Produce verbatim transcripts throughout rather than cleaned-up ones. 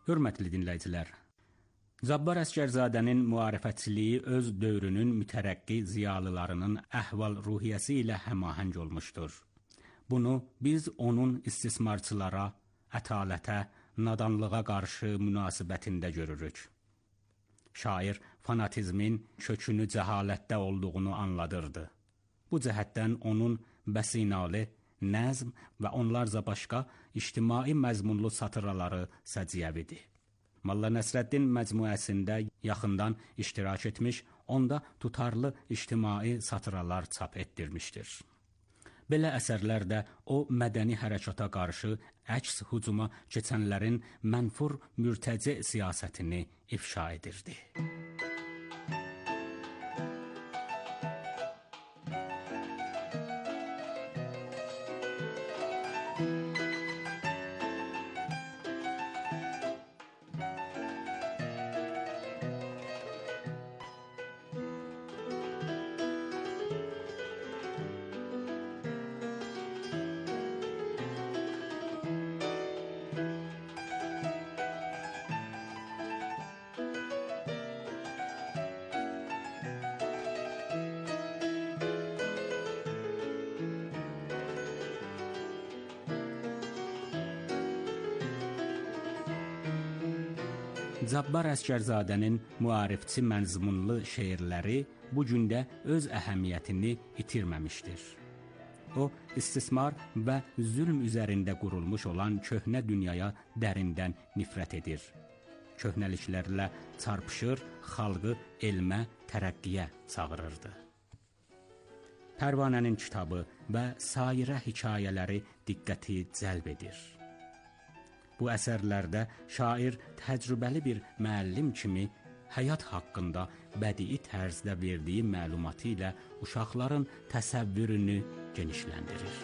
Hörmətli dinləyicilər, Cabbar Əsgərzadənin müarifətçiliyi öz dövrünün mütərəqqi ziyalılarının əhval-ruhiyyəsi ilə həmahəng olmuşdur. Bunu biz onun istismarçılara, ətalətə, nadanlığa qarşı münasibətində görürük. Şair fanatizmin kökünü cəhalətdə olduğunu anladırdı. Bu cəhətdən onun Bəsinalı, Nəzm və onlarca başqa ictimai məzmunlu satıraları səciyyəvidir. Molla Nəsrəddin məcmuəsində yaxından iştirak etmiş, onda tutarlı ictimai satıralar çap etdirmişdir. Belə əsərlərdə o mədəni hərəkata qarşı əks hücuma keçənlərin mənfur mürtəci siyasətini ifşa edirdi. Cabbar Əsgərzadənin müarifçi mənzmunlu şeirləri bu gündə öz əhəmiyyətini itirməmişdir. O, istismar və zülm üzərində qurulmuş olan köhnə dünyaya dərindən nifrət edir. Köhnəliklərlə çarpışır, xalqı elmə, tərəqqiyə çağırırdı. Pərvanənin kitabı və sairə hekayələri diqqəti cəlb edir. Bu əsərlərdə şair təcrübəli bir müəllim kimi həyat haqqında bədii tərzdə verdiyi məlumatı ilə uşaqların təsəvvürünü genişləndirir.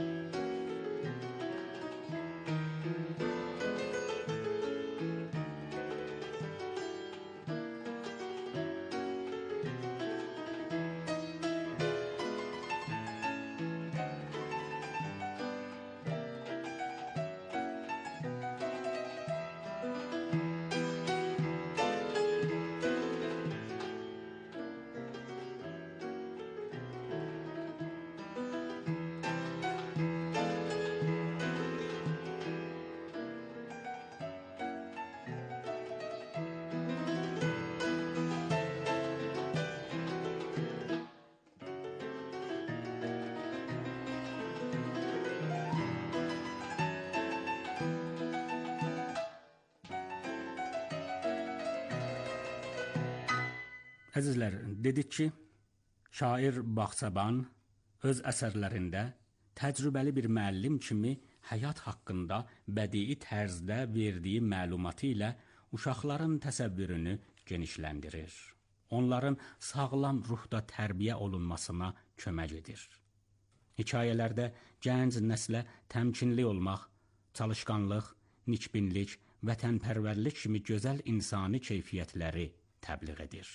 Əzizlər, dedik ki, şair Bağçaban öz əsərlərində təcrübəli bir müəllim kimi həyat haqqında bədii tərzdə verdiyi məlumatı ilə uşaqların təsəvvürünü genişləndirir. Onların sağlam ruhda tərbiyə olunmasına kömək edir. Hekayələrdə gənc nəslə təmkinli olmaq, çalışqanlıq, nikbinlik, vətənpərvərlik kimi gözəl insani keyfiyyətləri təbliğ edir.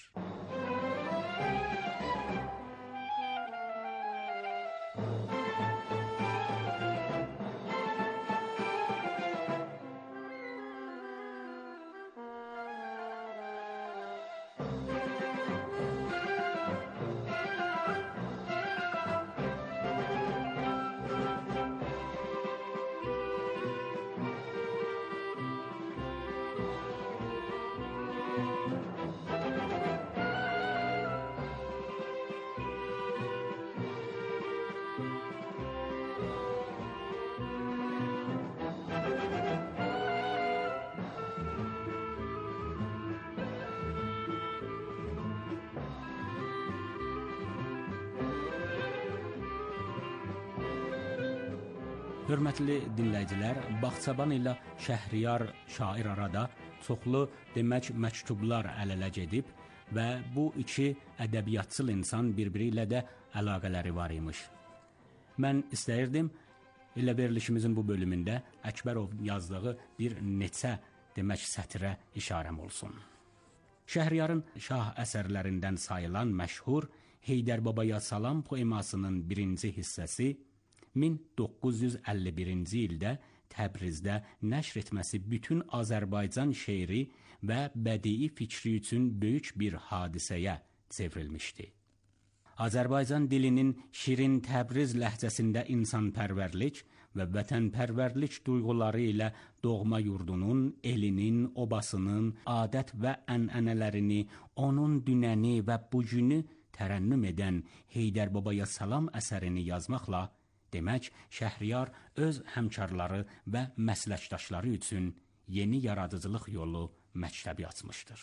Hörmətli dinləyicilər, Bağçaban ilə Şəhriyar şair arada çoxlu demək məktublar əl-ələ gedib və bu iki ədəbiyyatçıl insan bir-biri ilə də əlaqələri var imiş. Mən istəyirdim, elə verilişimizin bu bölümündə Əkbərov yazdığı bir neçə demək sətirə işarəm olsun. Şəhriyarın şah əsərlərindən sayılan məşhur Heydər Babaya Salam poemasının birinci hissəsi min doqquz yüz əlli birinci ildə Təbrizdə nəşr etməsi bütün Azərbaycan şeiri və bədii fikri üçün böyük bir hadisəyə çevrilmişdi. Azərbaycan dilinin şirin Təbriz ləhcəsində insanpərvərlik və vətənpərvərlik duyğuları ilə doğma yurdunun, elinin, obasının, adət və ənənələrini, onun dünəni və bugünü tərənnüm edən Heydər Babaya Salam əsərini yazmaqla, demək, Şəhriyar öz həmkarları və məsləkdaşları üçün yeni yaradıcılıq yolu məktəbi açmışdır.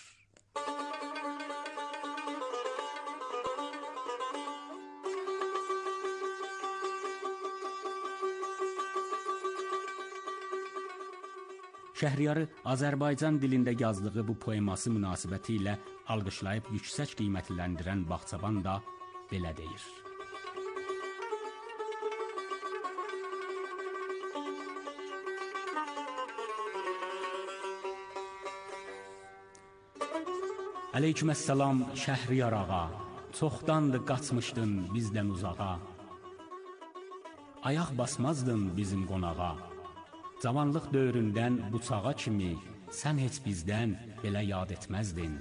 Şəhriyarı Azərbaycan dilində yazdığı bu poeması münasibəti ilə alqışlayıb yüksək qiymətləndirən Bağçaban da belə deyir. Əleykuməssalam Şəhriyar ağa, çoxdandır qaçmışdın bizdən uzağa. Ayaq basmazdın bizim qonağa. Cavanlıq dövründən bıçağa kimi sən heç bizdən belə yad etməzdin.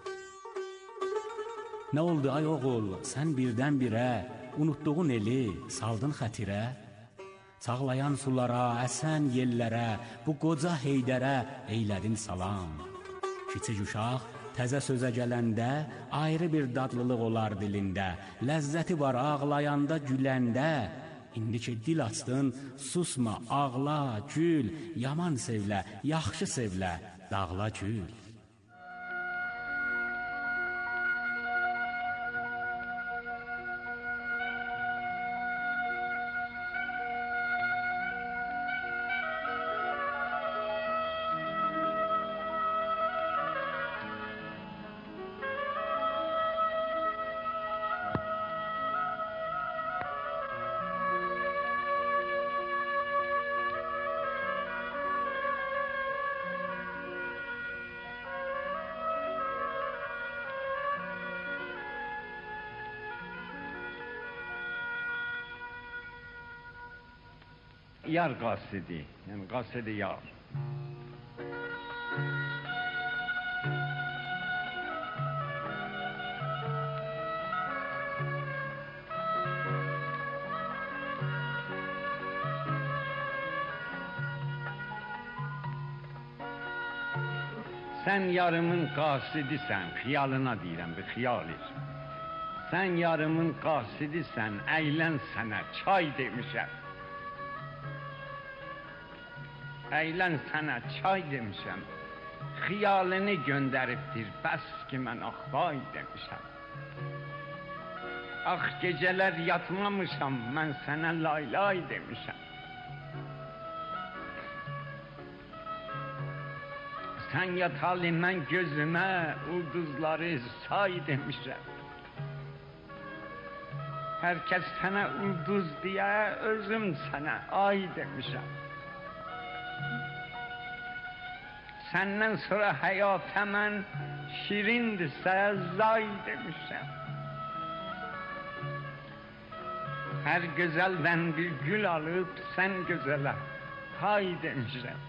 Nə oldu ay oğul, sən birdən-birə unutduğun eli saldın xətirə? Çağlayan sulara, əsən yellərə, bu qoca Heydərə eylədin salam. Kiçik uşaq təzə sözə gələndə ayrı bir dadlılıq olar dilində. Ləzzəti var ağlayanda, güləndə. İndi ki dil açdın, susma, ağla, gül, yaman sevlə, yaxşı sevlə, dağla gül. Yar qasidi, yəni qasidi yar. Sən yarımın qasidisən, xiyalına deyirəm, bir xiyalir. Sən yarımın qasidisən, əylən sənə çay demişəm. Əylən sənə çay demişəm, xiyalini göndəribdir, bəs ki mən axvay demişəm. Ax gecələr yatmamışam, mən sənə laylay demişəm. Sən yatalı mən gözümə ulduzları say demişəm. Hər kəs sənə ulduz deyə, özüm sənə ay demişəm. Səndən sonra həyata mən şirindirsə zay demişəm. Hər gözəldən bir gül alıb sən gözələ hay demişəm.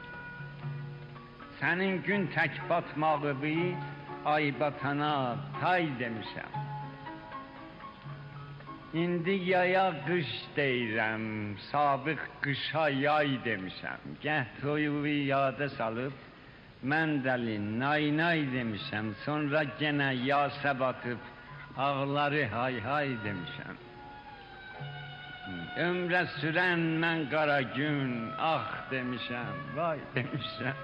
Sənin gün tək batmağı bir ay batana tay demişəm. İndi yaya qış deyirəm, sabiq qışa yay demişəm. Gəh toyu yada salıb mən dəli nay nay demişəm, sonra genə yasa batıb ağları hay hay demişəm. Ömrə sürən mən qara gün, ah demişəm, vay demişəm.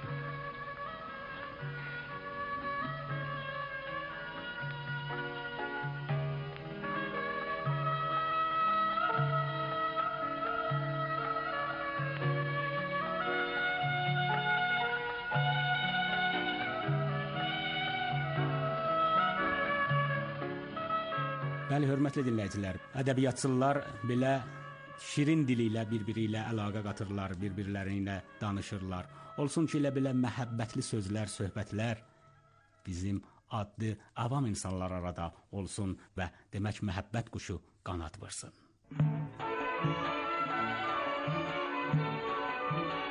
Bəli, hörmətli dinləyicilər, ədəbiyyatçılar belə şirin dili ilə bir-biri ilə əlaqə qatırlar, bir-birləri ilə danışırlar. Olsun ki, elə belə məhəbbətli sözlər, söhbətlər bizim adlı avam insanlar arada olsun və demək məhəbbət quşu qanad vırsın.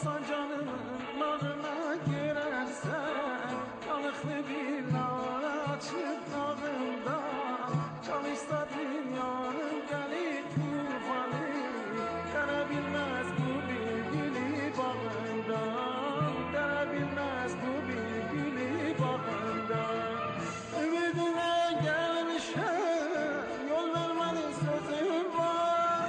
olsa canım narına girersen, yanıklı bir nar açıp dağında, çalışsa dünyanın deli tufanı, görebilmez bu bir gülü bağından, görebilmez bu bir gülü bağından. Ümidine gelmişim, yol vermenin sözüm var.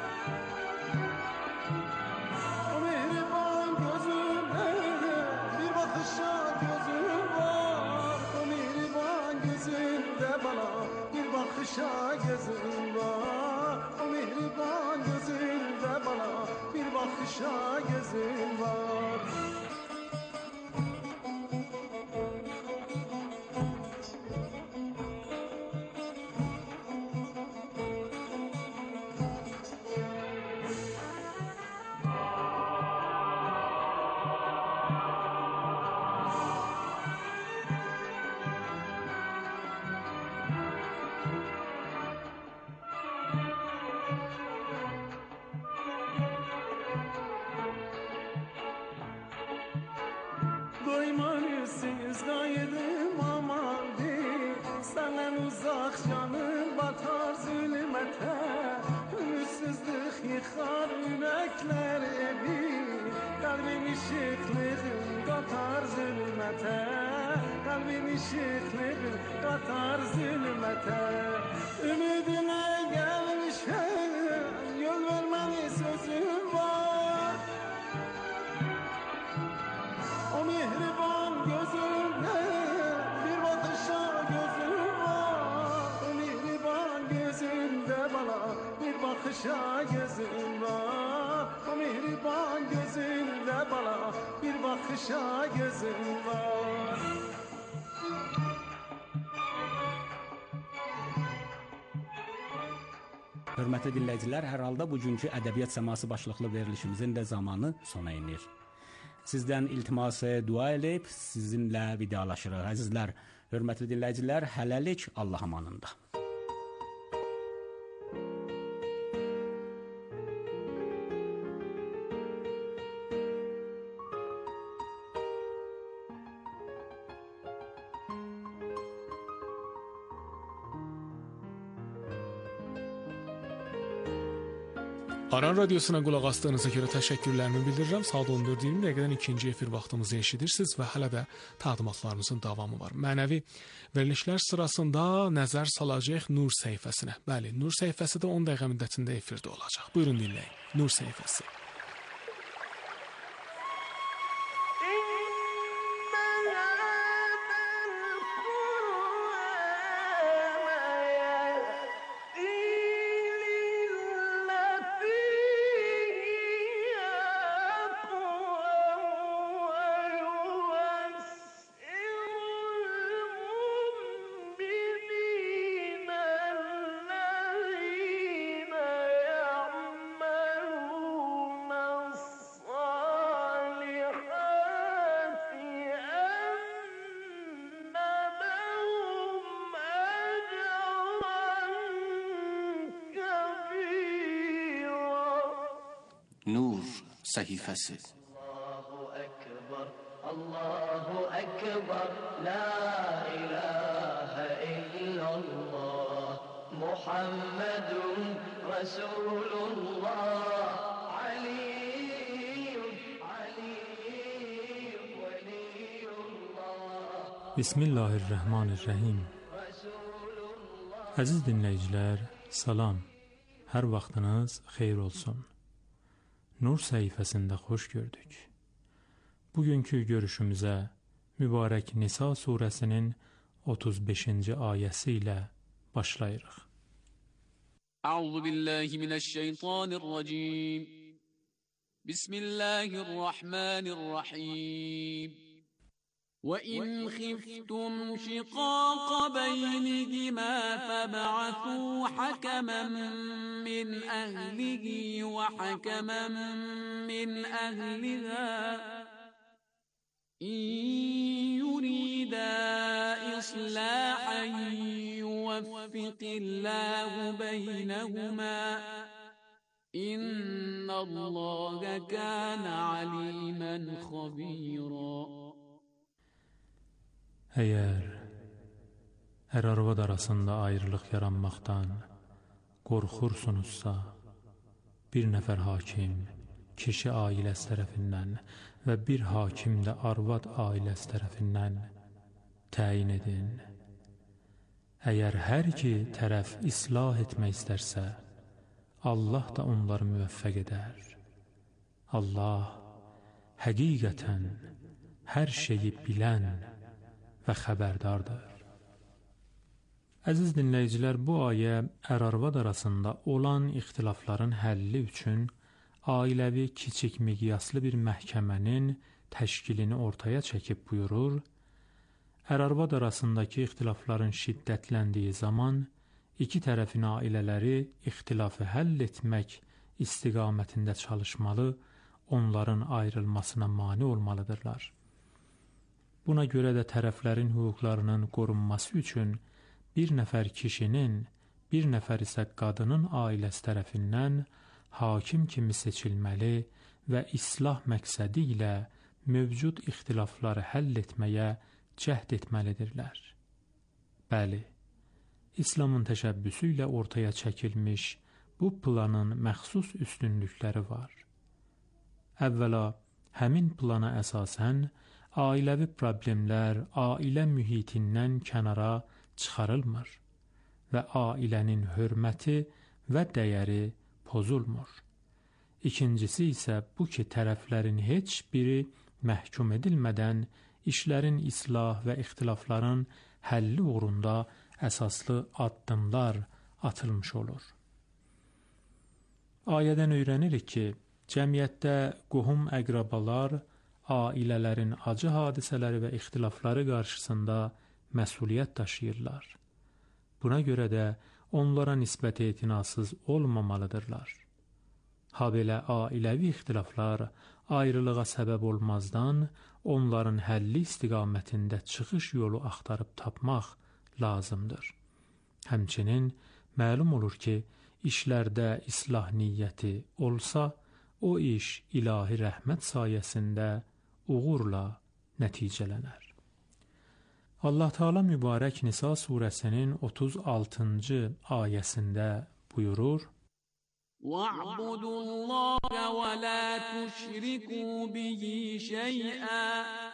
O mihriban gözünde bir bakışa gözüm var. O mihriban gözünde bana bir bakışa gözüm var. O mihriban gözünde bana bir bakışa gözüm var. Doymanısız gaydım aman değil, senden uzak canım batar zulmete. Ümitsizlik yıkar yüreklerimi, kalbim ışıklığın katar zulmete. Kalbim ışıklığın katar zulmete. Ümidine gelmişim, yol vermeni sözüm var. O mihriban gözümde bir bakışa gözüm var. O mihriban gözümde bana bir bakışa gözüm var. O mihriban gözümde bana bir bakışa gözüm var. Hörmətli dinləyicilər, hər halda bugünkü ədəbiyyat səması başlıqlı verilişimizin də zamanı sona inir. Sizdən iltiması dua edib sizinlə vidalaşırıq. Əzizlər, hörmətli dinləyicilər, hələlik Allah amanında. Aran Radyosuna qulaq asdığınıza görə təşəkkürlərimi bildirirəm. Saat on dörd iyirmi dəqiqədən ikinci efir vaxtımızı eşidirsiniz və hələ də təqdimatlarımızın davamı var. Mənəvi verilişlər sırasında nəzər salacaq Nur səhifəsinə. Bəli, Nur səhifəsi də on dəqiqə müddətində efirdə olacaq. Buyurun dinləyin. Nur səhifəsi. Nur səhifəsi. Allahu Ekber, Allahu Ekber, La ilahe illallah, Muhammedun Resulullah, Aliyyun, Aliyyun, Veliyullah. Bismillahirrahmanirrahim. Əziz dinləyicilər, salam. Hər vaxtınız xeyir olsun. Nur səhifəsində xoş gördük. Bugünkü görüşümüzə mübarək Nisa surəsinin otuz beşinci ayəsi ilə başlayırıq. Əuzu billahi minəşşeytanirracim. Bismillahirrahmanirrahim. وَإِنْ خِفْتُمْ شِقَاقَ بَيْنِهِمَا فَابْعَثُوا حَكَمًا مِّنْ أَهْلِهِ وَحَكَمًا مِّنْ أَهْلِهَا إِنْ يُرِيدَا إِصْلَاحًا يُوَفِّقِ اللَّهُ بَيْنَهُمَا İnnallâhe kâne alîmen xabîrâ. Əgər ər-arvad arasında ayrılıq yaranmaqdan qorxursunuzsa, bir nəfər hakim kişi ailəsi tərəfindən və bir hakim də arvad ailəsi tərəfindən təyin edin. Əgər hər iki tərəf islah etmək istərsə, Allah da onları müvəffəq edər. Allah həqiqətən hər şeyi bilən və xəbərdardır. Əziz dinləyicilər, bu ayə ər-arvad arasında olan ixtilafların həlli üçün ailəvi kiçik miqyaslı bir məhkəmənin təşkilini ortaya çəkib buyurur. Ər-arvad arasındakı ixtilafların şiddətləndiyi zaman iki tərəfin ailələri ixtilafı həll etmək istiqamətində çalışmalı, onların ayrılmasına mane olmalıdırlar. Buna görə də tərəflərin hüquqlarının qorunması üçün bir nəfər kişinin, bir nəfər isə qadının ailəsi tərəfindən hakim kimi seçilməli və islah məqsədi ilə mövcud ixtilafları həll etməyə cəhd etməlidirlər. Bəli, İslamın təşəbbüsü ilə ortaya çəkilmiş bu planın məxsus üstünlükləri var. Əvvəla, həmin plana əsasən ailəvi problemlər ailə mühitindən kənara çıxarılmır və ailənin hörməti və dəyəri pozulmur. İkincisi isə bu ki, tərəflərin heç biri məhkum edilmədən işlərin islah və ixtilafların həlli uğrunda əsaslı addımlar atılmış olur. Ayədən öyrənirik ki, cəmiyyətdə qohum əqrabalar ailələrin acı hadisələri və ixtilafları qarşısında məsuliyyət daşıyırlar. Buna görə də onlara nisbət etinasız olmamalıdırlar. Habelə ailəvi ixtilaflar ayrılığa səbəb olmazdan onların həlli istiqamətində çıxış yolu axtarıb tapmaq lazımdır. Həmçinin məlum olur ki, işlərdə islah niyyəti olsa, o iş ilahi rəhmət sayəsində uğurla nəticələnər. Allah Teala mübarək Nisa surəsinin otuz altıncı ayəsində buyurur: وَاعْبُدُوا اللَّهَ وَلَا تُشْرِكُوا بِهِ شَيْئًا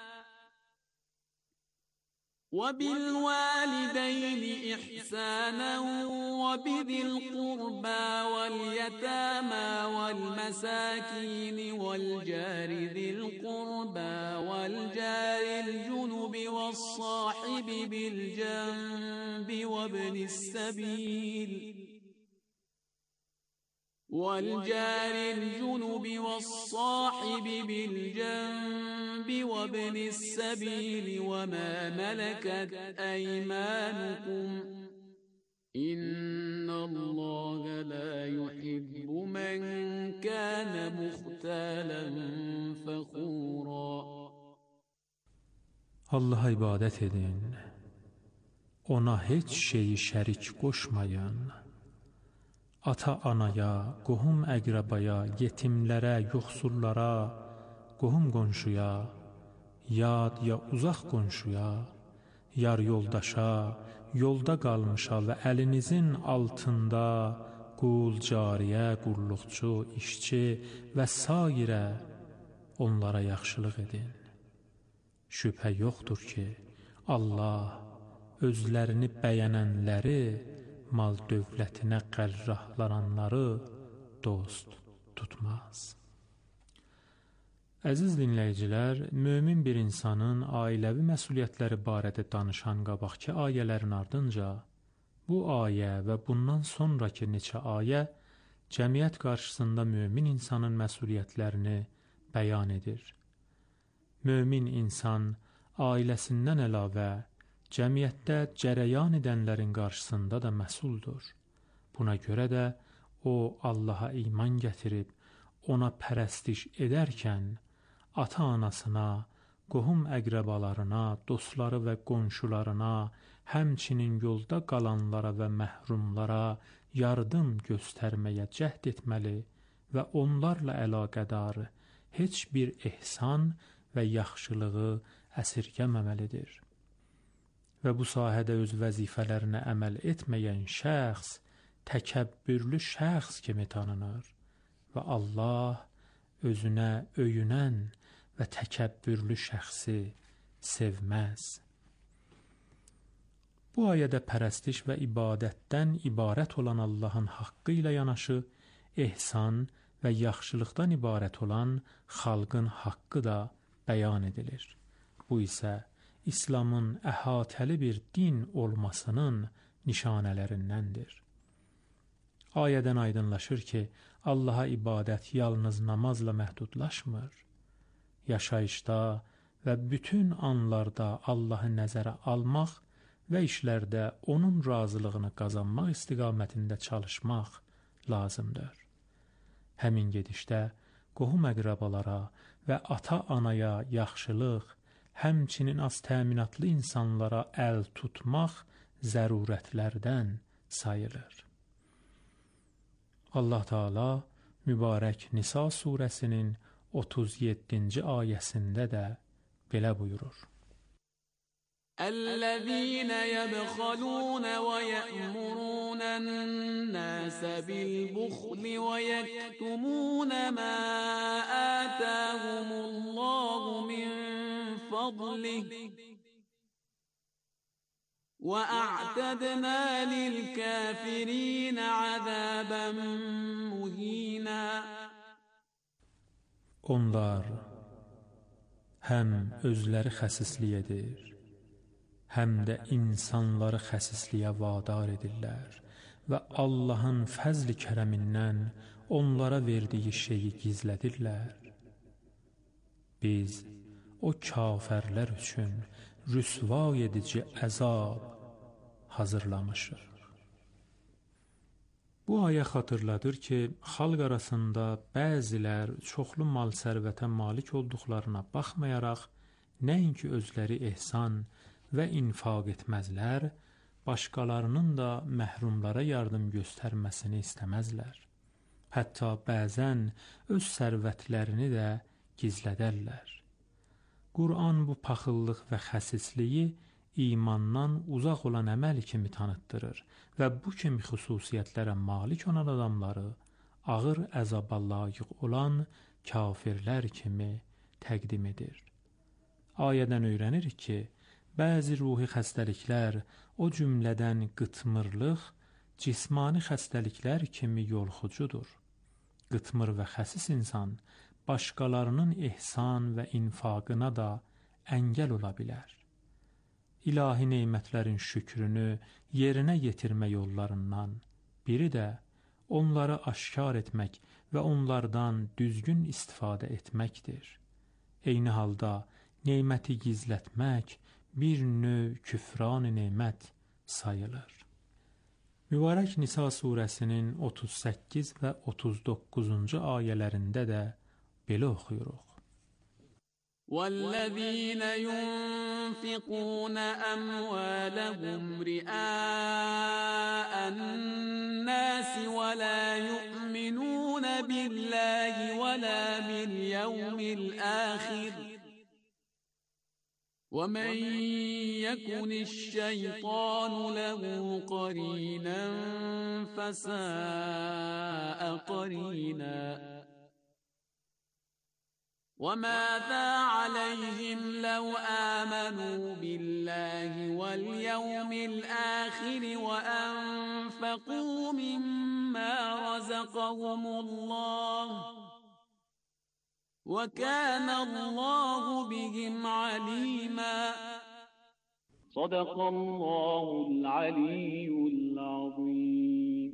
وَبِالْوَالِدَيْنِ إِحْسَانًا وَبِذِي الْقُرْبَى وَالْيَتَامَى وَالْمَسَاكِينِ وَالْجَارِ ذِي الْقُرْبَى وَالْجَارِ الْجُنُبِ وَالصَّاحِبِ بِالْجَنبِ وَابْنِ السَّبِيلِ والجار الجنب والصاحب بالجنب وابن السبيل وما ملكت أيمانكم إن الله لا يحب من كان مختالا فخورا. Allah'a ibadət edin, ona heç şeyi şərik qoşmayın. Ata-anaya, qohum əqrabaya, yetimlərə, yoxsullara, qohum qonşuya, yad ya uzaq qonşuya, yar yoldaşa, yolda qalmışa və əlinizin altında qul, cariyə, qulluqçu, işçi və sairə onlara yaxşılıq edin. Şübhə yoxdur ki, Allah özlərini bəyənənləri, mal dövlətinə qərrahlananları dost tutmaz. Əziz dinləyicilər, mömin bir insanın ailəvi məsuliyyətləri barədə danışan qabaqki ayələrin ardınca, bu ayə və bundan sonraki neçə ayə cəmiyyət qarşısında mömin insanın məsuliyyətlərini bəyan edir. Mömin insan ailəsindən əlavə cəmiyyətdə cərəyan edənlərin qarşısında da məsuldur. Buna görə də o, Allaha iman gətirib, ona pərəstiş edərkən, ata-anasına, qohum əqrəbalarına, dostları və qonşularına, həmçinin yolda qalanlara və məhrumlara yardım göstərməyə cəhd etməli və onlarla əlaqədar heç bir ehsan və yaxşılığı əsirgəməməlidir. Və bu sahədə öz vəzifələrinə əməl etməyən şəxs təkəbbürlü şəxs kimi tanınır və Allah özünə öyünən və təkəbbürlü şəxsi sevməz. Bu ayədə pərəstiş və ibadətdən ibarət olan Allahın haqqı ilə yanaşı, ehsan və yaxşılıqdan ibarət olan xalqın haqqı da bəyan edilir. Bu isə İslamın əhatəli bir din olmasının nişanələrindəndir. Ayədən aydınlaşır ki, Allaha ibadət yalnız namazla məhdudlaşmır. Yaşayışda və bütün anlarda Allahı nəzərə almaq və işlərdə onun razılığını qazanmaq istiqamətində çalışmaq lazımdır. Həmin gedişdə qohum-əqrabalara və ata-anaya yaxşılıq, həmçinin az təminatlı insanlara əl tutmaq zərurətlərdən sayılır. Allah Teala mübarək Nisa surəsinin otuz yeddinci ayəsində də belə buyurur. الذين يبخلون ويأمرون الناس بالبخل ويكتمون ما آتاهم الله من فضله وأعتدنا للكافرين عذابا مهينا. Onlar həm özləri xəsislik edir, həm də insanları xəsisliyə vadar edirlər və Allahın fəzl-i kərəmindən onlara verdiyi şeyi gizlədirlər. Biz o kafirlər üçün rüsva edici əzab hazırlamışıq. Bu ayə xatırladır ki, xalq arasında bəzilər çoxlu mal sərvətə malik olduqlarına baxmayaraq, nəinki özləri ehsan və infaq etməzlər, başqalarının da məhrumlara yardım göstərməsini istəməzlər. Hətta bəzən öz sərvətlərini də gizlədərlər. Qur'an bu paxıllıq və xəsisliyi imandan uzaq olan əməl kimi tanıtdırır və bu kimi xüsusiyyətlərə malik olan adamları ağır əzaba layiq olan kafirlər kimi təqdim edir. Ayədən öyrənirik ki, bəzi ruhi xəstəliklər, o cümlədən qıtmırlıq, cismani xəstəliklər kimi yolxucudur. Qıtmır və xəsis insan başqalarının ehsan və infaqına da əngəl ola bilər. İlahi neymətlərin şükrünü yerinə yetirmə yollarından biri də onları aşkar etmək və onlardan düzgün istifadə etməkdir. Eyni halda neyməti gizlətmək bir növ küfran-ı neymət sayılır. Mübarək Nisa surəsinin otuz səkkiz və otuz doqquzuncu ayələrində də belə oxuyuruq. وَالَّذِينَ يُنْفِقُونَ أَمْوَالَهُمْ رِئَاءَ النَّاسِ وَلَا يُؤْمِنُونَ بِاللَّهِ وَلَا بِالْيَوْمِ الْآخِرِ وَمَنْ يَكُنِ الشَّيْطَانُ لَهُ قَرِينًا فَسَاءَ قَرِينًا. وَمَاذَا عَلَيْهِمْ لَوْ آمَنُوا بِاللَّهِ وَالْيَوْمِ الْآخِرِ وَأَنْفَقُوا مِمَّا رَزَقَهُمُ اللَّهُ وَكَانَ اللَّهُ بِهِمْ عَلِيمًا. صدق الله العلي العظيم.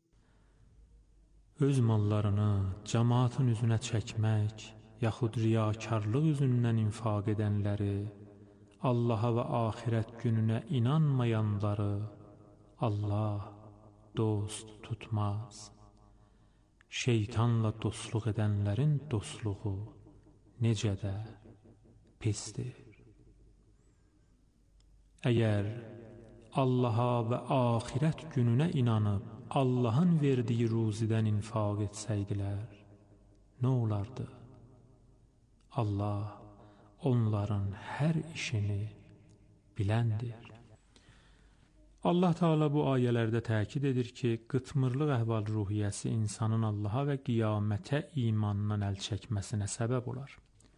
Öz mallarını cəmaatın üzünə çəkmək, yaxud riyakarlıq üzündən infaq edənləri, Allaha və axirət gününə inanmayanları Allah dost tutmaz. Şeytanla dostluq edənlərin dostluğu necə də pisdir. Əgər Allaha və axirət gününə inanıb Allahın verdiyi ruzidən infaq etsəydilər, nə olardı? Allah onların hər işini biləndir. Allah Teala bu ayələrdə təkid edir ki, qıtmırlıq əhval-ruhiyyəsi insanın Allaha və qiyamətə imandan əl çəkməsinə səbəb olar.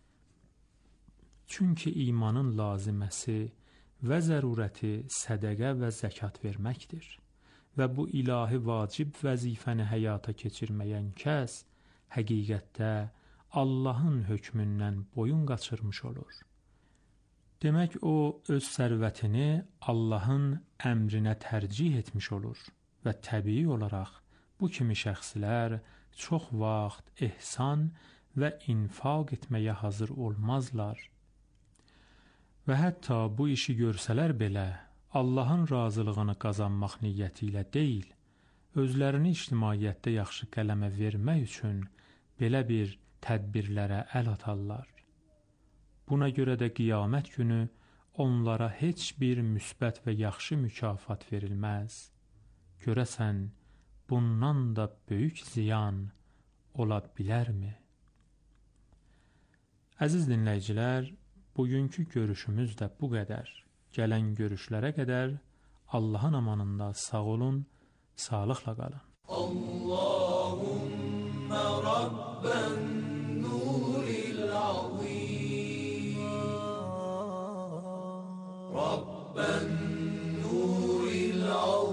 Çünki imanın laziməsi və zərurəti sədəqə və zəkat verməkdir və bu ilahi vacib vəzifəni həyata keçirməyən kəs həqiqətdə Allahın hökmündən boyun qaçırmış olur. Demək, o öz sərvətini Allahın əmrinə tərcih etmiş olur və təbii olaraq bu kimi şəxslər çox vaxt ehsan və infaq etməyə hazır olmazlar. Və hətta bu işi görsələr belə, Allahın razılığını qazanmaq niyyəti ilə deyil, özlərini ictimaiyyətdə yaxşı qələmə vermək üçün belə bir tədbirlərə əl atarlar. Buna görə də qiyamət günü onlara heç bir müsbət və yaxşı mükafat verilməz. Görəsən, bundan da böyük ziyan ola bilərmi? Əziz dinləyicilər, bugünkü görüşümüz də bu qədər. Gələn görüşlərə qədər Allahın amanında sağ olun, sağlıqla qalın. Allahümme Rabben nuril azim, Rabben nuril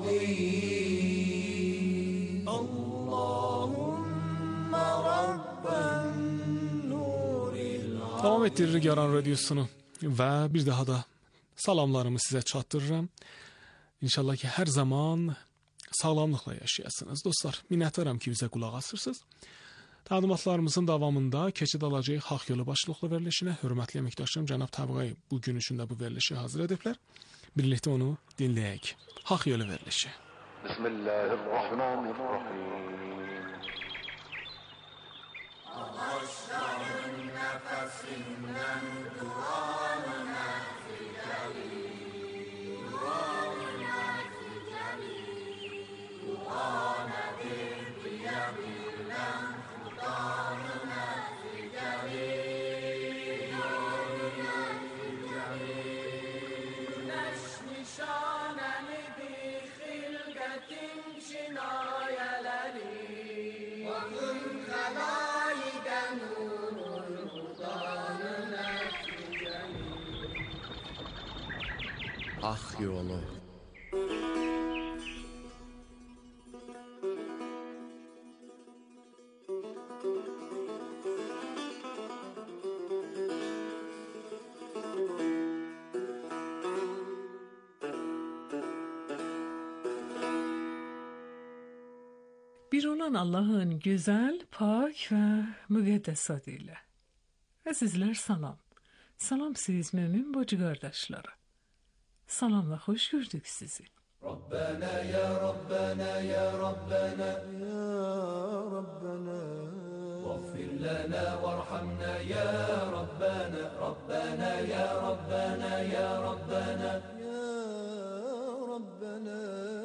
azim, Allahümme Rabben nuril azim. Davam etdiririk Yaran Radiosunu və bir daha da salamlarımı sizə çatdırıram. İnşallah ki, hər zaman sağlamlıqla yaşayasınız. Dostlar, minnətdaram ki, bizə qulaq asırsınız. Təqdimatlarımızın davamında keçid alacağıq Haqq Yolu başlıqlı verilişinə. Hörmətli əməkdaşlarım Cənab Təbğay bu gün üçün də bu verilişi hazır ediblər. Birlikdə onu dinləyək. Haqq Yolu verilişi. Bismillahirrahmanirrahim. Ağaçların nəfəsindən duanı nəticəli, duanı nəticəli, dua nədir deyə bilməm, xudanı nəticəli, duanı nəticəli. Güneş nişanəlidir xilqətin kinayələri, baxın xəlayiqə nurun xudanı nəticəli. Haqq Yolu. Bir olan Allah'ın güzel, pak və müqəddəs adıyla. Əzizlər, salam. Salam siz mümin bacı qardaşları. Salamla xoş gördük sizi. Rabbana ya Rabbana ya Rabbana Ya Rabbena واغفر لنا وارحمنا يا ربنا ربنا يا ربنا يا ربنا Ya Rabbena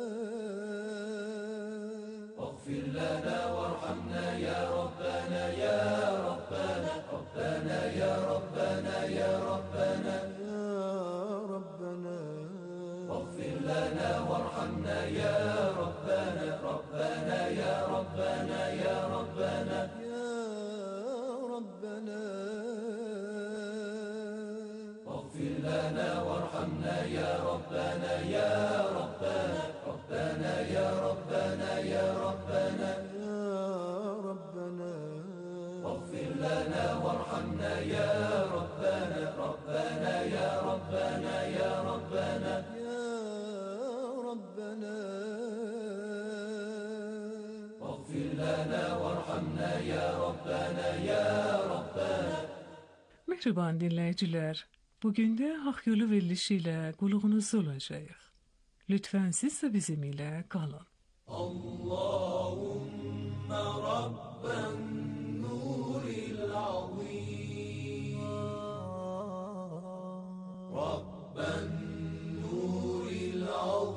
واغفر لنا وارحمنا يا ربنا يا ربنا ربنا يا ربنا يا ربنا Ya Rabbena واغفر لنا وارحمنا يا ربنا ربنا يا ربنا يا ربنا Ya Rabbena واغفر لنا وارحمنا يا ربنا يا ربنا ربنا يا ربنا يا ربنا Ya Rabbena واغفر لنا وارحمنا يا ربنا ربنا يا ربنا يا ربنا Ya Rabbena واغفر لنا وارحمنا يا ربنا يا ربنا. Mehriban dinləyicilər, bugün də Haqq Yolu verilişi ilə qulluğunuzda olacağıq. Lütfən siz də bizim ilə qalın. Allahümme Rabben nuril azim, Rabben nuril azim.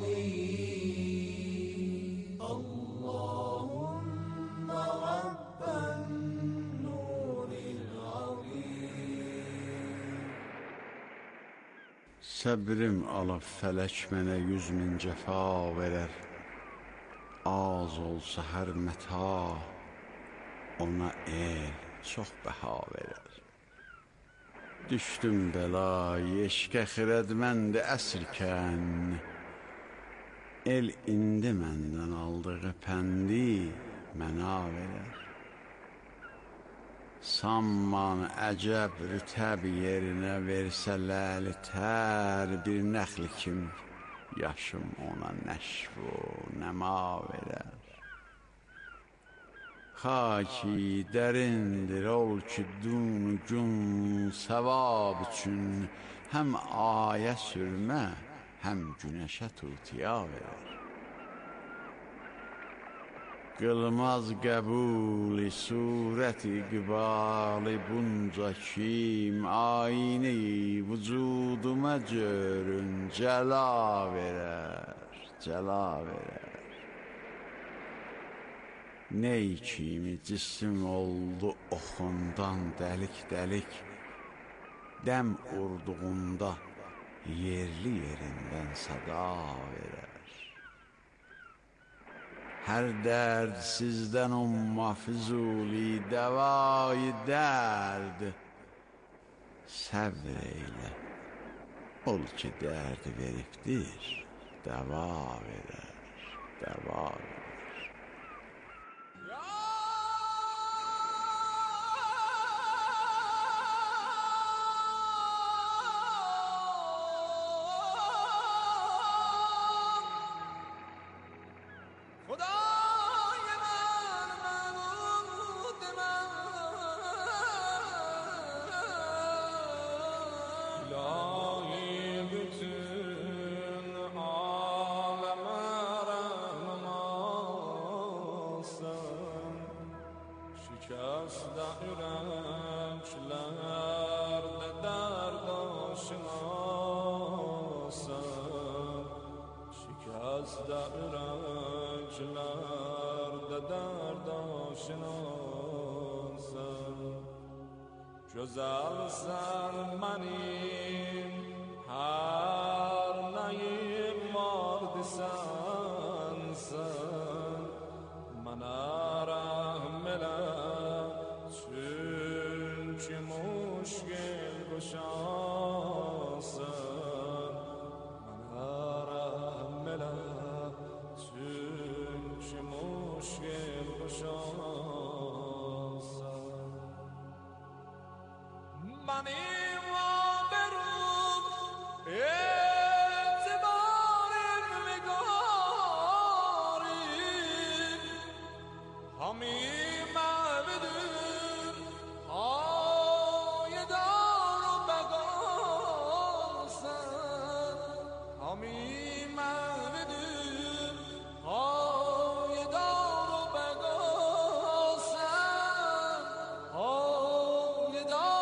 Səbrim alıb fələk mənə yüz min cəfa verər. Az olsa hər məta, ona el çox bəha verər. Düşdüm bəlayı, eşqə xirədməndi əsrkən. El indi məndən aldığı pəndi mənə verər. Samman əcəb rütəb yerinə versə ləli tər, bir nəxli kim yaşım ona nəşv و nəma verər. Xaki dərindir ol ki dun gün səvab üçün, həm ayə sürmə, həm günəşə tutiya verər. Qılmaz qəbuli surəti qibali bunca kim, ayini vücuduma görün cəla verər, cəla verər. Ney kimi cisim oldu oxundan dəlik-dəlik, dəm urduğunda yerli yerindən sada verər. Hər dərd sizdən umma füzuli dəvayı dərd, səbr eylə, ol ki dərd veribdir, dəva verər, dəva verər. Güzelsen benim her neyim vardı sensin. Bana rahm eyle çünkü muşkil kuşansın. Bana rahm eyle çünkü muşkil kuşansın. Benim haberim etibarım megarim, hamim evidir hayedar begansın, hamim evidir hayedar begansın, hayedar.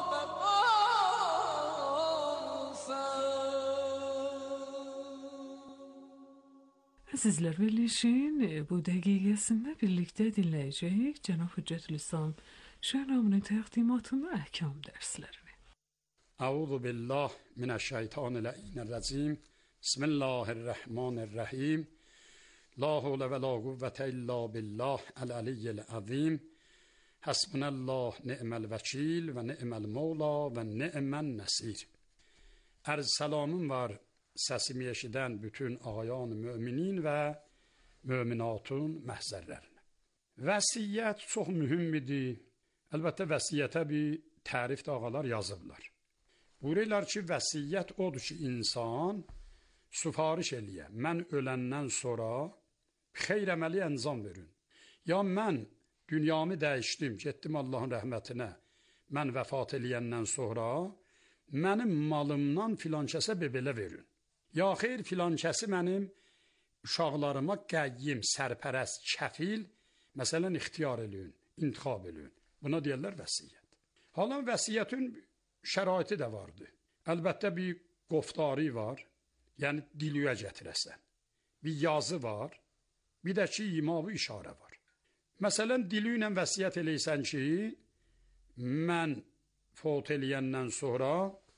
Sizler birleşin, bu dəqiqəsində birlikdə dinləyəcəyik Cənab Hüccətülislam Şəhrami'nin təqdimatını, əhkam dərslərini. Əuzu billah minəşşeytanirracim. Bismillahirrahmanirrahim. La havle və la quvvətə illa billah əl-əliyyil əzim. Həsbunəllah ni'məl vəkil və ni'məl mevla və ni'mən nəsir. Ərz salamım var səsimi eşidən bütün ağayan müminin və müminatın məhzərlərinə. Vəsiyyət çox mühümmidir. Əlbəttə vəsiyyətə bir tərif də ağalar yazıblar. Buyururlar ki, vəsiyyət odur ki, insan sifariş eləyə. Mən öləndən sonra xeyr əməli əncam verin. Ya mən dünyamı dəyişdim, getdim Allahın rəhmətinə. Mən vəfat eləyəndən sonra mənim malımdan filan kəsə belə verin. Ya xeyr, filan kəsi mənim uşaqlarıma qəyyim, sərpərəst, kəfil, məsələn, ixtiyar eləyin, intixab eləyin. Buna deyirlər vəsiyyət. Halan vəsiyyətin şəraiti də vardır. Əlbəttə bir qoftari var, yəni diliyə gətirəsən. Bir yazı var, bir də ki, imavi işarə var. Məsələn, dili ilə vəsiyyət eləysən ki, mən fot eləyəndən sonra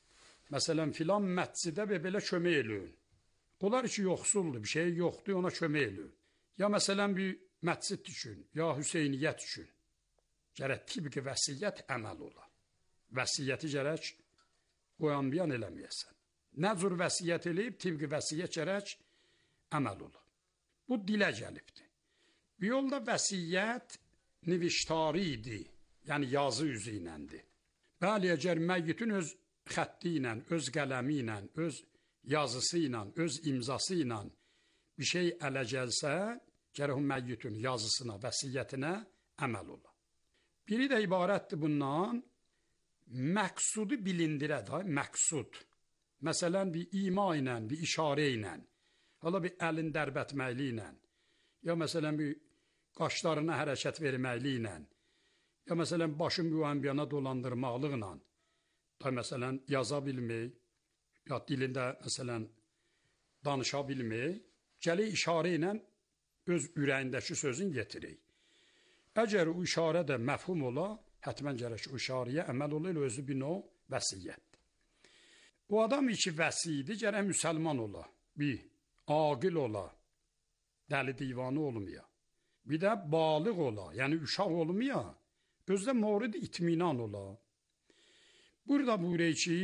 Məsələn, filan məscidə belə kömək eləyin. Onlar ki, yoxsuldur, bir şey yoxdur, ona kömək eləyin. Ya məsələn, bir məscid üçün, ya Hüseyniyyət üçün. Gərək tibqi vəsiyyət əməl ola. Vəsiyyəti gərək qoyan-biyan eləməyəsən. Nə cür vəsiyyət eləyib, tibqi vəsiyyət gərək əməl ola. Bu dilə gəlibdir. Bir yolda vəsiyyət niviştari idi, yəni yazı üzü iləndir. Bəli, əgər məyyitin öz xətti ilə, öz qələmi ilə, öz yazısı ilə, öz imzası ilə bir şey ələ gəlsə, gərək o məyyitin yazısına, vəsiyyətinə əməl ola. Biri də ibarətdir bundan, məqsudu bilindirə da, məqsud. Məsələn, bir ima ilə, bir işarə ilə, hala bir əlin dərbətməkli ilə, ya məsələn, bir qaşlarına hərəkət verməkli ilə, ya məsələn, başın bu ən yana dolandırmaqlıqla, da məsələn, yaza bilmək, ya dilində məsələn, danışa bilmək, gələ işarə ilə öz ürəyindəki sözün yetirik. Əgər o işarə də məfhum ola, hətmən gərək o işarəyə əməl ola, elə özü bir növ vəsiyyətdir. O adam ki vəsidir, gərək müsəlman ola, bir aqil ola, dəli divanı olmaya, bir də balıq ola, yəni uşaq olmaya, özdə morid itminan ola. Burada buyuruyor ki,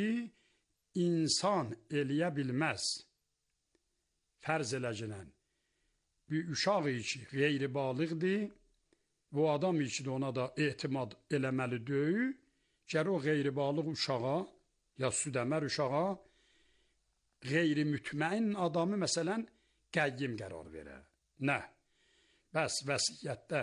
insan eləyə bilməz, fərz eləcənən, bir uşaq ki, qeyri balıqdır, bu adam ki, ona da etimad eləməli deyil, gər o qeyri balıq uşağa, ya südəmər uşağa, qeyri mütməin adamı, məsələn, qəyyim qərar verə. Nə? Bəs vəsiyyətdə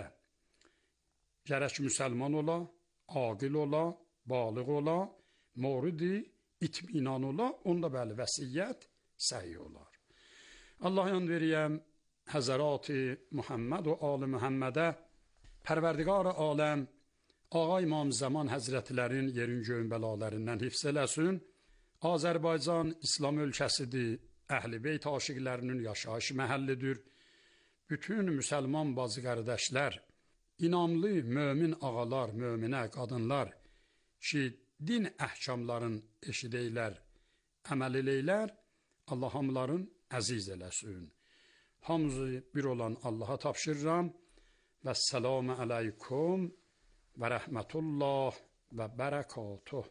gərək müsəlman ola, aqil ola, balıq ola, moridi, itminan ola, onda bəli vəsiyyət səhi olar. Allah yan veriyəm Həzərat-ı Muhammed və Ali Muhammedə, Pərverdigar aləm, Ağa İmam Zaman Həzrətlərin yerin göyün bəlalarından hifz eləsin. Azərbaycan İslam ölkəsidir, Əhl-i Beyt aşiqlərinin yaşayış məhəllidir. Bütün müsəlman bazı qardaşlar, inamlı mömin ağalar, möminə qadınlar ki, din əhkamların eşidəylər, əməl eləylər, Allah hamıların əziz eləsin. Hamızı bir olan Allaha tapşırıram. والسلام عليكم ورحمة الله وبركاته.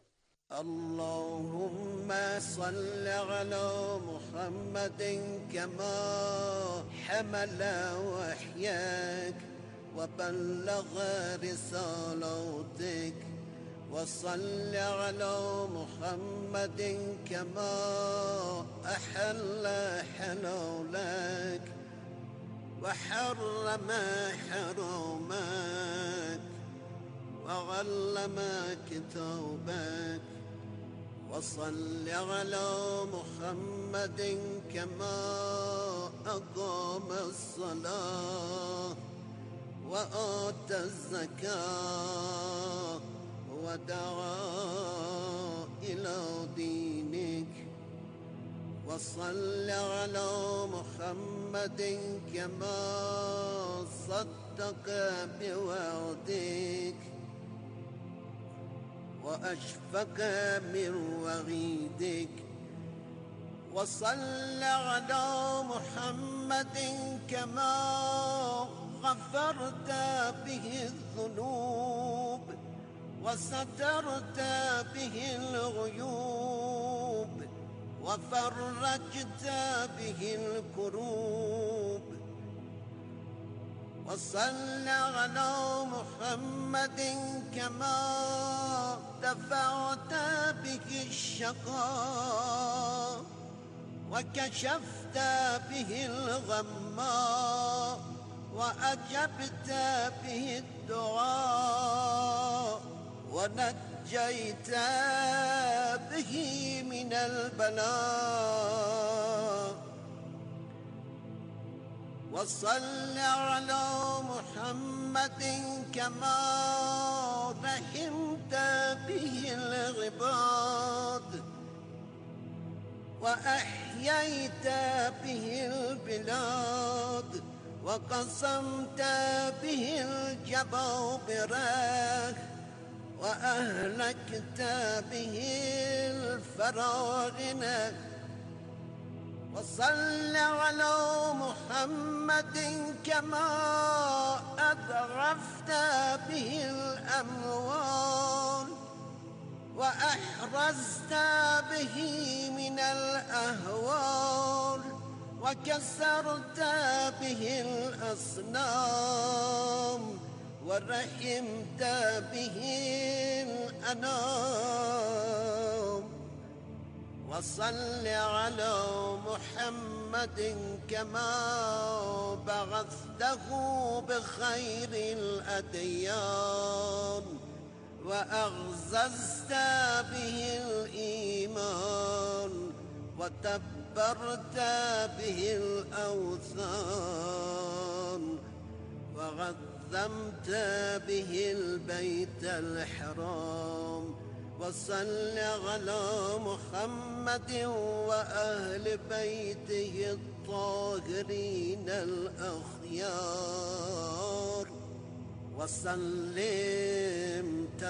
اللهم صل على محمد كما حمل وحيك وبلغ رسالاتك وصل على محمد كما أحل حلالك وحرم حرامك وعلم كتابك وصل على محمد كما أقام الصلاة وآتى الزكاة ودعا إلى دينك وصل على محمد كما صدق بوعدك وأشفق من وعيدك وصل على محمد كما غفرت به الذنوب وسترت به الغيوب وفرجت به الكروب وصل على محمد كما دفعت به الشقاء وكشفت به الغمّا وأجبت به الدعاء ونجيت به من البلاء وصل على محمد كما رحمت به العباد وأحييت به البلاد وقسمت به الجبابرة وأهلكت به الفراغنة وصل على محمد كما أذرفت به الأموال وأحرزت به من الأهوال وكسرت به الأصنام ورحمت به الأنام وصل على محمد كما بعثته بخير الأديان وأغززت به الإيمان وتبرت به الأوثان وغذمت به البيت الحرام وصل على محمد وأهل بيته الطاهرين الأخيار وسلم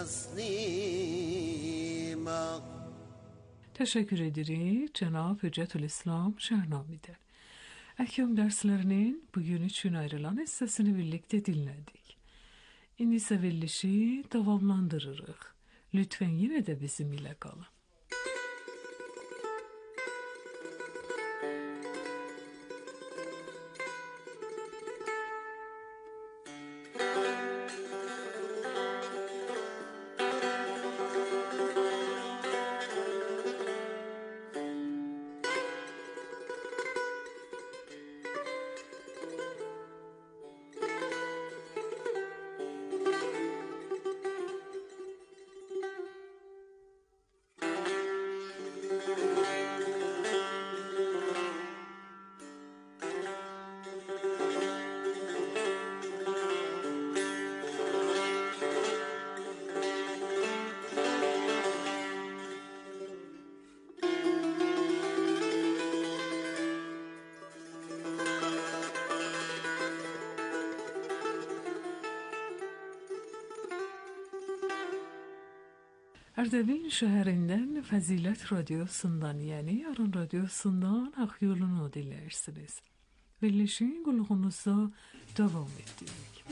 تسلیما. Teşekkür ederiz Cenab-ı Hüccetülislam Şahnami'den. Ahkam derslerinin bugün için ayrılan hissesini birlikte dinledik. İndi ise verilişi devamlandırırıq. Lütfen yine de bizim ile kalın. Ardabil şehrinden Fazilet Radyosu'ndan yani Arın Radyosu'ndan Hak Yolunu dinlersiniz. Birleşin kulağınıza devam ettik.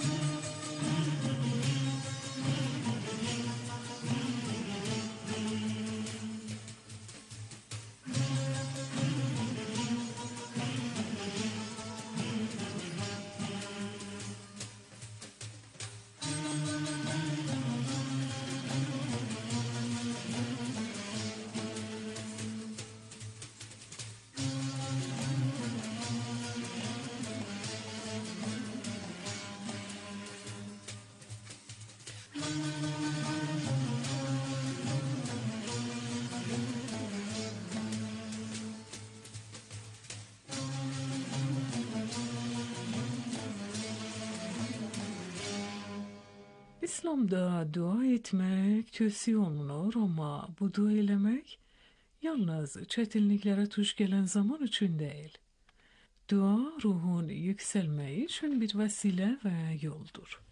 İslam'da dua etmek tövsiye olunur ama bu dua eləmək yalnız çətinliklere tuş gelen zaman için değil. Dua ruhun yükselmeyi için bir vesile ve yoldur.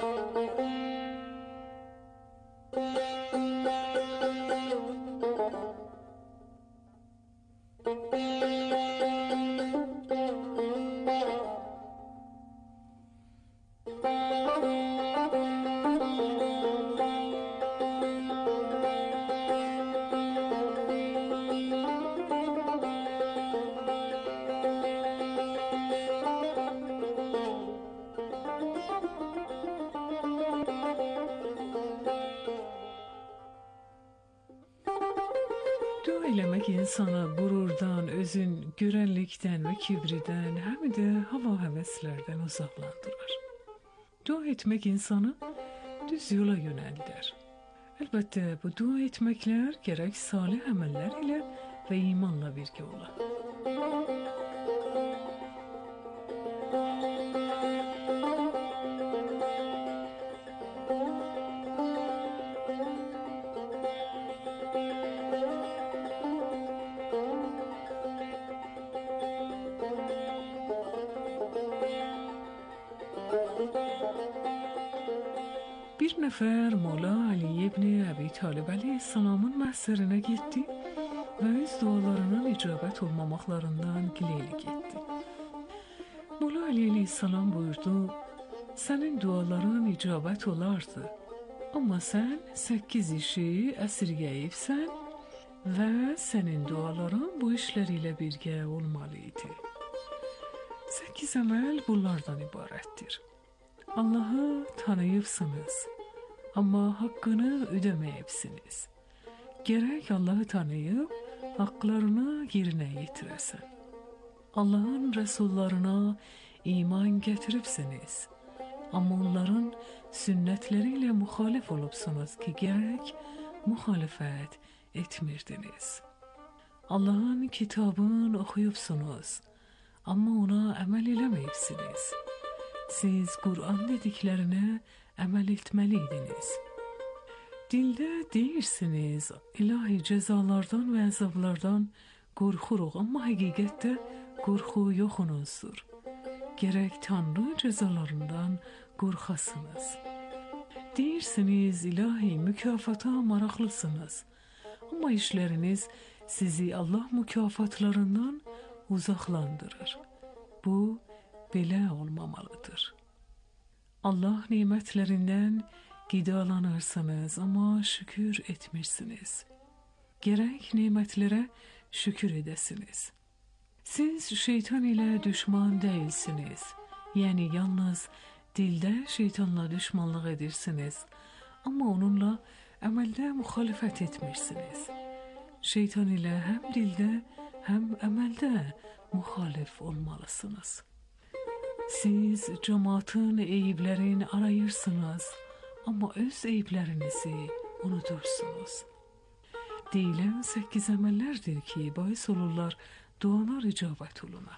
Dua eləmək insana qururdan, özün görənlikdən və kibridən, həm də hava həvəslərdən uzaqlandırır. Dua etmək insanı düz yola yönəldir. Əlbəttə, bu dua etməklər gərək salih əməllər ilə və imanla birgə ola. Bir nəfər Molla Ali ibn Əbi Talib əleyhissalamın məhzərinə getdi və öz dualarının icabət olmamaqlarından gileyli getdi. Molla Ali əleyhissalam buyurdu, sənin duaların icabət olardı, amma sən səkkiz işi əsirgəyibsən və sənin duaların bu işlər ilə birgə olmalı idi. Səkkiz əməl bunlardan ibarətdir. Allah'ı tanıyıbsınız, amma haqqını ödəməyibsiniz. Gərək Allah'ı tanıyıb, haqlarını yerinə yetirəsən. Allah'ın rəsullarına iman gətiribsiniz, amma onların sünnətləri ilə müxalif olubsunuz ki, gərək müxalifət etmirdiniz. Allah'ın kitabını oxuyubsunuz, amma ona əməl eləməyibsiniz. Siz Kur'an dediklerine əməl etməliydiniz. Dildə deyirsiniz, ilahi cəzalardan və əzablardan qorxuruq, amma həqiqətdə qorxu yoxunuzdur. Gərək Tanrı cəzalarından qorxasınız. Deyirsiniz, ilahi mükafata maraqlısınız, amma işləriniz sizi Allah mükafatlarından uzaqlandırır. Bu, belə olmamalıdır. Allah nimətlərindən qidalanırsınız, amma şükür etmirsiniz. Gərək nimətlərə şükür edəsiniz. Siz şeytan ilə düşman deyilsiniz. Yəni, yalnız dildə şeytanla düşmanlıq edirsiniz, amma onunla əməldə müxalifət etmirsiniz. Şeytan ilə həm dildə, həm əməldə müxalif olmalısınız. Siz cəmaatın eyiblərini arayırsınız, amma öz eyiblərinizi unutursunuz. Deyilən səkkiz əməllərdir ki, bais olurlar dualar icabət oluna.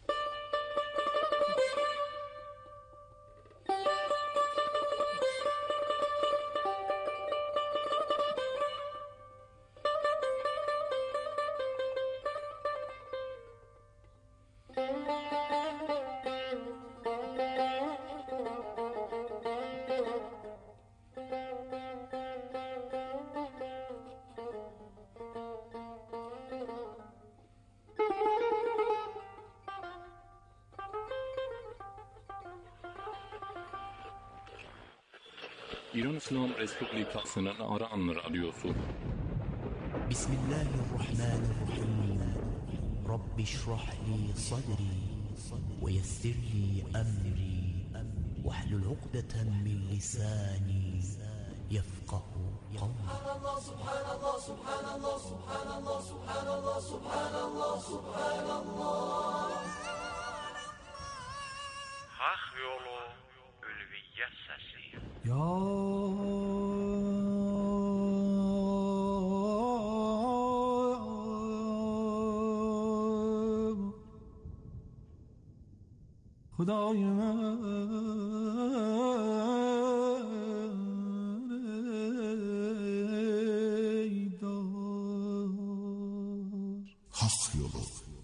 İran İslam Respublikasının Aran Radyosu. Bismillahirrahmanirrahim. Rabbi şrah li sadri ve yessir li emri ve hlul uqdeten min lisani yefqahu qawli. Subhanallah, subhanallah, subhanallah, subhanallah, subhanallah, subhanallah, subhanallah. Hak yolu ülviyyət səsi. Ya Xudayım Hak yolu.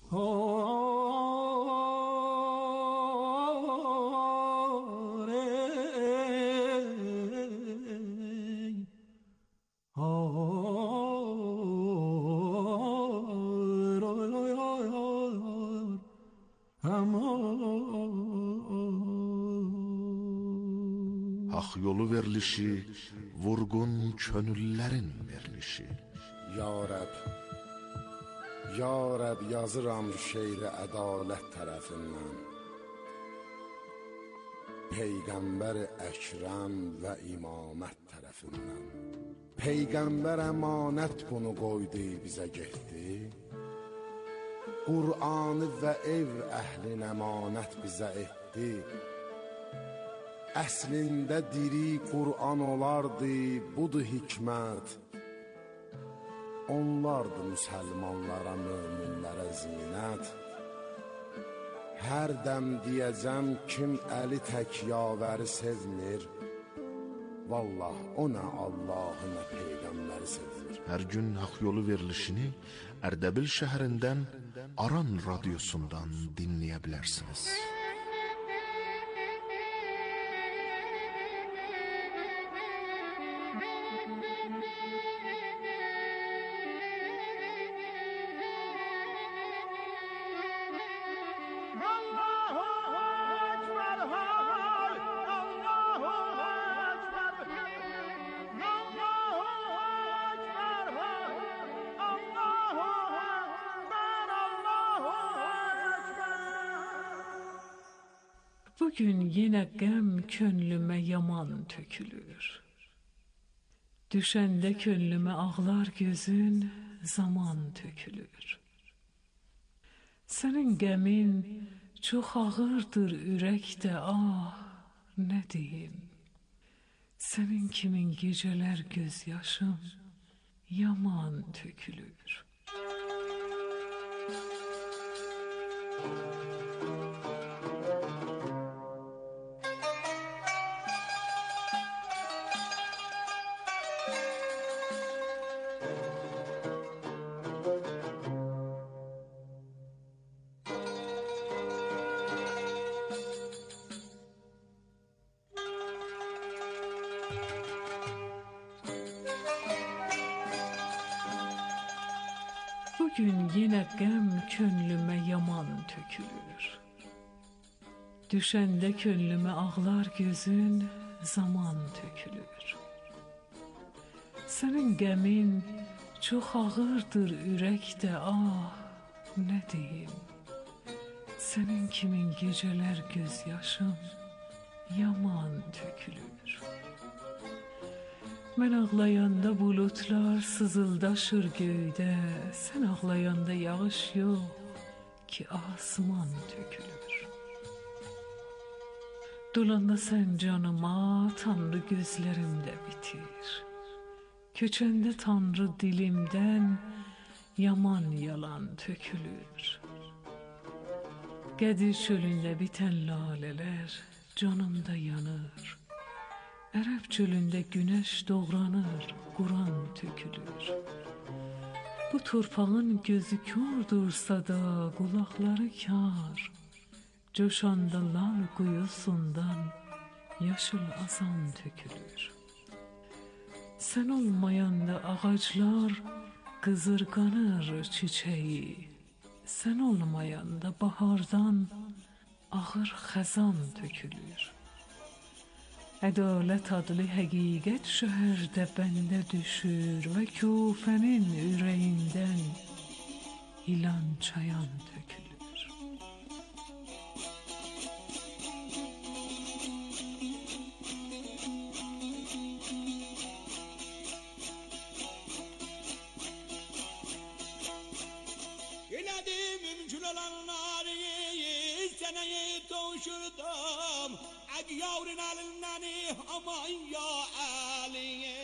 Hak yolu verilişi, vurgun könüllərin verilişi. Ya Rəb, Ya Rəb yazıram şeiri ədalət tərəfindən. Peyğəmbər Əkrəm və imamət tərəfindən. Peyğəmbər əmanət bunu qoydu, bizə getdi. Qur'anı və ev əhlin əmanət bizə etdi. Əslində diri Qur'an olardı, budur hikmət. Onlardı müsəlmanlara, möminlərə zinət. Hər dəm deyəcəm, kim əli tək yavəri sevmir, vallah o nə Allahı, nə Peyğəmbəri sevmir. Hər gün haq yolu verilişini Ərdəbil şəhərindən Aran radyosundan dinləyə bilərsiniz. Bugün yine gəm könlüme yaman tökülür. Düşende könlüme ağlar gözün, zaman tökülür. Senin gəmin çok ağırdır ürəkdə, ah ne diyeyim. Senin kimin geceler gözyaşım yaman tökülür. Bugün yine gəm könlüme yaman tökülür. Düşende könlüme ağlar gözün, zaman tökülür. Senin gəmin çok ağırdır ürəkdə, ah ne diyeyim. Senin kimin geceler gözyaşım yaman tökülür. Mən ağlayanda bulutlar sızıldaşır göydə, sən ağlayanda yağış yox ki asman tökülür. Dolanda sən canıma, Tanrı gözlərimdə bitir. Köçəndə Tanrı dilimdən yaman yalan tökülür. Qədir çölündə bitən lalələr canımda yanır. Ərəb çölündə günəş doğranır, Quran tökülür. Bu torpağın gözü kördürsə da, qulaqları kar. Coşanda lal quyusundan yaşıl azan tökülür. Sən olmayanda ağaclar qızırqanır çiçeği. Sən olmayanda bahardan ağır xəzan tökülür. Ədalət adlı həqiqət şəhərdə bəndə düşür və küfənin ürəyindən ilan çayan tökülür. Elədi mümkün olanları sənəyə toşurdum. Yavrin elinden aman ya Aliye.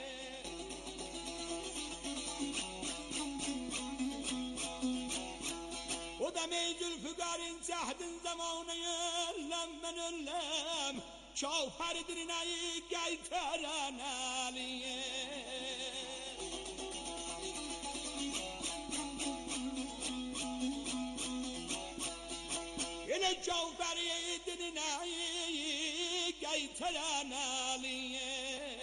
O da meyzül fügarin cahdin zamanı yellem men öllem. Çavher dirneyi geyteren Aliye. Yine çavher dirneyi geyteren Aliye.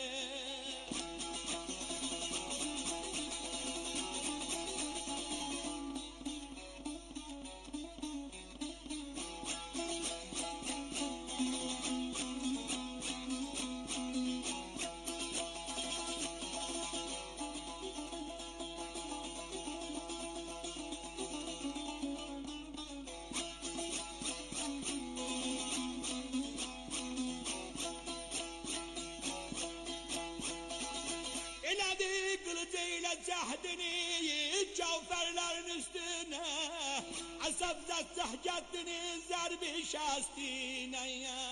Cahdini cavferlerin üstüne asaf zassah caddini zerbi şastine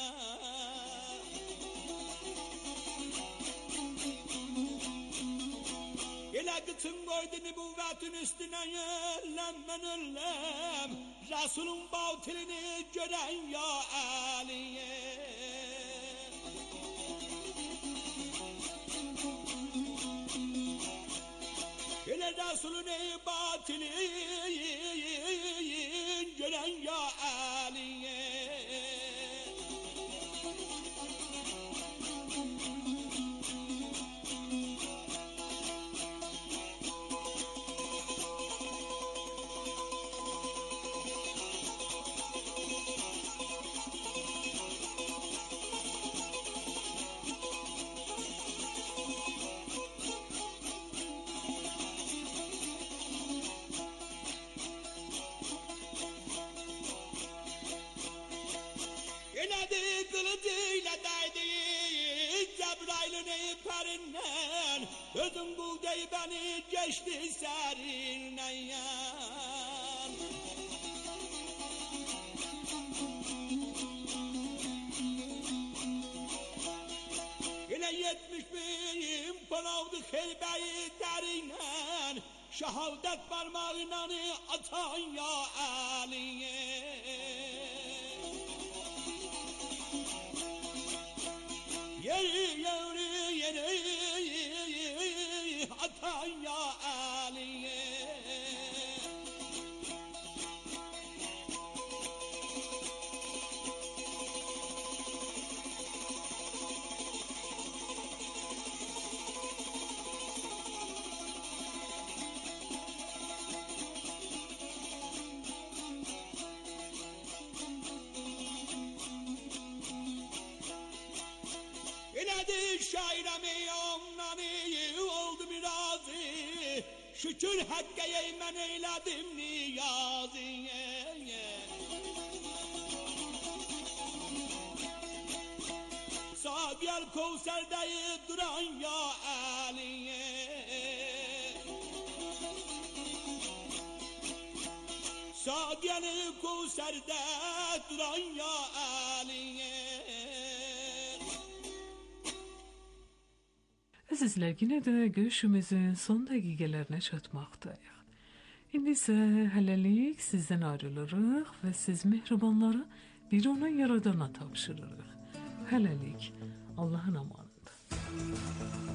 İle gıtın koydun bu vatın üstüne yellem men öllem Resulün bautilini gören ya Aliye. Hele Resulün batilin gören ya Aliye. Cebrail'in perinden Özüm bu dey beni geçti serinle Yine yetmiş bin panavdı helbeyi derinen Şehadet parmağıyla atan ya Ali'ye Yeri yeri yeri atan ya Ali'ye Nedir şairemi onları oldu biraz Şükür Hakk'a yemen eyledim niyazı Sadiyel Kevser'de duran ya Ali'ye Sadiyel Kevser'de duran ya Ali'ye Əzizlər, yenə də görüşümüzün son dəqiqələrinə çatmaqdayıq. İndi isə hələlik sizdən ayrılırıq və siz mehribanları bir ona yaradana tapşırırıq. Hələlik, Allahın amanında.